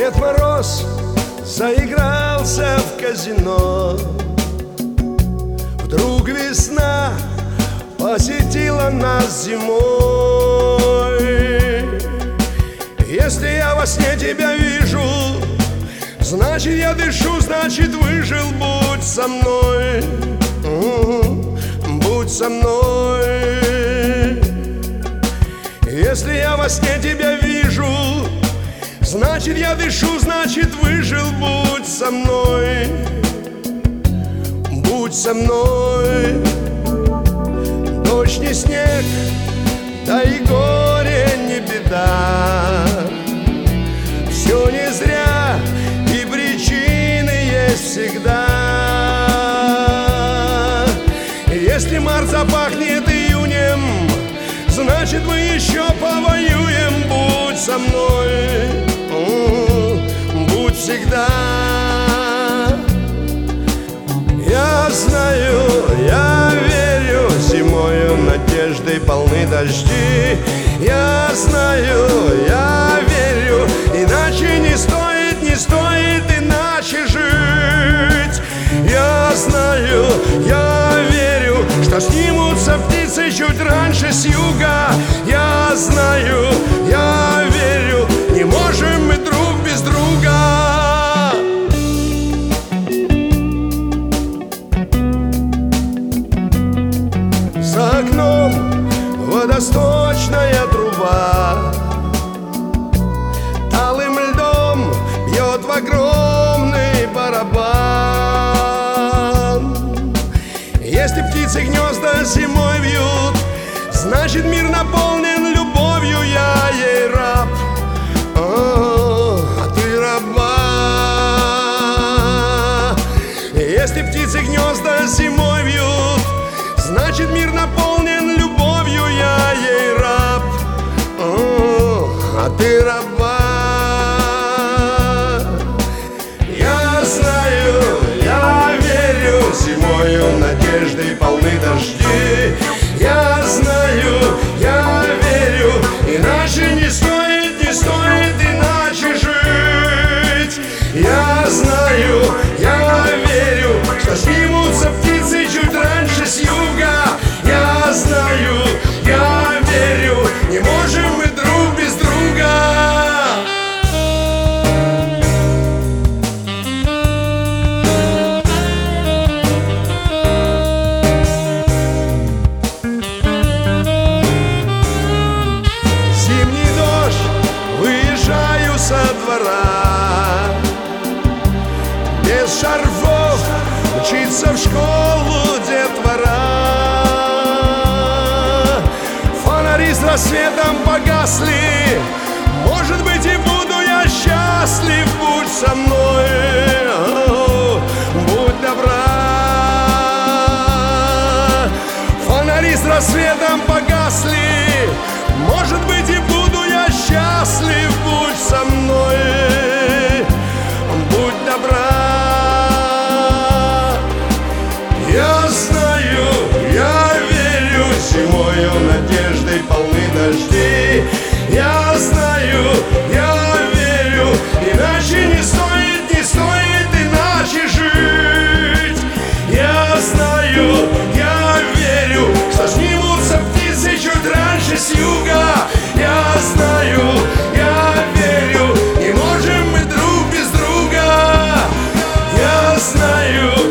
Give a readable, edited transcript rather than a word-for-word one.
Дед Мороз заигрался в казино. Вдруг весна посетила нас зимой. Если я во сне тебя вижу, значит я дышу, значит выжил. Будь со мной, будь со мной. Если я во сне тебя вижу, значит я дышу, значит выжил. Будь со мной, будь со мной. Дождь не снег, да и горе не беда. Все не зря, и причины есть всегда. Если март запахнет июнем, значит мы еще повоюем. Будь со мной, будь всегда. Я знаю, я верю, зимою надеждой полны дожди. Я знаю, я верю, иначе не стоит, не стоит иначе жить. Я знаю, я верю, что снимутся птицы чуть раньше с юга. Я знаю, я верю, не можем мы друг без друга. За окном водосточная труба талым льдом бьет в огромный барабан. Если птицы гнезда зимой вьют, значит мир наполнен любовью. Я ей раб, а ты раба. Если птицы гнезда зимой вьют, значит мир наполнен любовью. Я ей раб, а ты раба. Я знаю, я верю, зимою надеждой полны дожди. Я знаю, я верю, иначе не стоит, не стоит иначе жить. Я знаю, я верю, что снимутся птицы чуть раньше с юга. Я знаю, я верю, не можем мы друг без друга. Зимний дождь, выезжаю со двора. Без шарфов мчится в школу детвора. Фонари с рассветом погасли, может быть и буду я счастлив. Будь со мной, будь добра. Фонари с рассветом погасли, может быть и буду я счастлив. Будь со мной, будь добра. Я знаю, я верю, зимою надеждой полны дожди. Я знаю, я верю, иначе не стоит, не стоит иначе жить. Я знаю, я верю, что снимутся птицы чуть раньше с юга. Я знаю, я верю, не можем мы друг без друга. Я знаю,